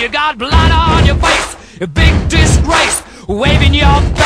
You got blood on your face, a big disgrace, waving your